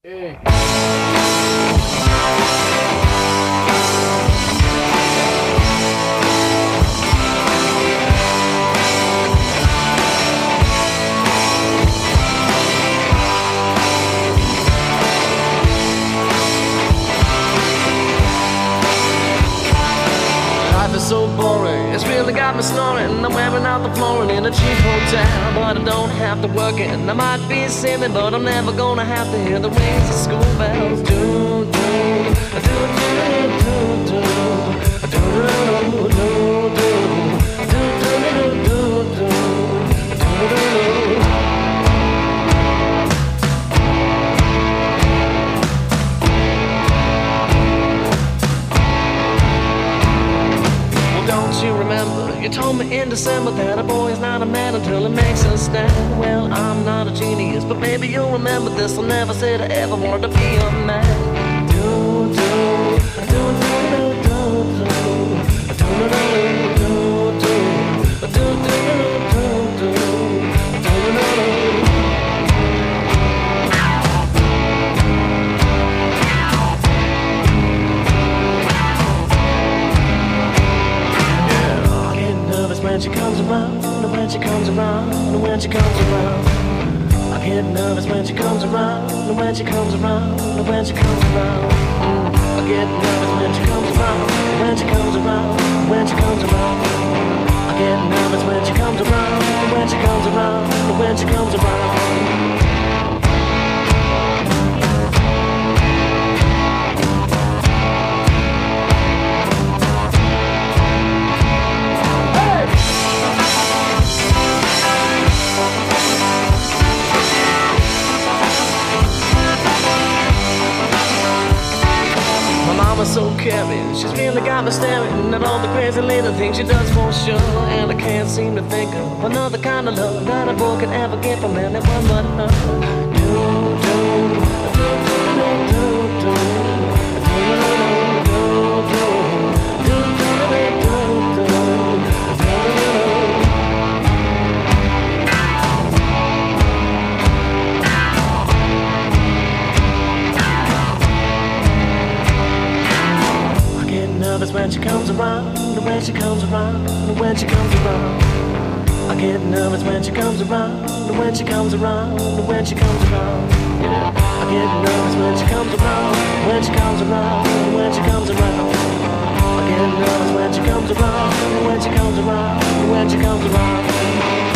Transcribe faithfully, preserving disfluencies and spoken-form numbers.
Hey. Life is so boring, it's really got me snoring. I'm wearing out the flooring in a cheap hotel, but I don't have to work it. I might be silly, but I'm never gonna have to hear the rings of school bells. Do, do, do, do, do, do, do, do, do, do, do, you remember, you told me in December that a boy is not a man until he makes a stand. Well, I'm not a genius, but maybe you'll remember this. I never said I ever wanted to be a man. Do, do, do, do, do, do, do, do, do, do, do, do, do, do, do. When she comes around, when she comes around, when she comes around, I get nervous when she comes around, when she comes around, when she comes around. I get nervous when she comes around, when she comes around, when she comes around. I get nervous when she comes around, when she comes around, when she comes around. So caring, she's really got me staring at all the crazy little things she does for sure. And I can't seem to think of another kind of love that a boy could ever get from anyone but her. Do, do, do, do, do, do, when she comes around, when she comes around, when she comes around. I get nervous when she comes around, when she comes around, when she comes around. Yeah. I get nervous when she comes around, when she comes around, when she comes around. I get nervous when she comes around, when she comes around, when she comes around.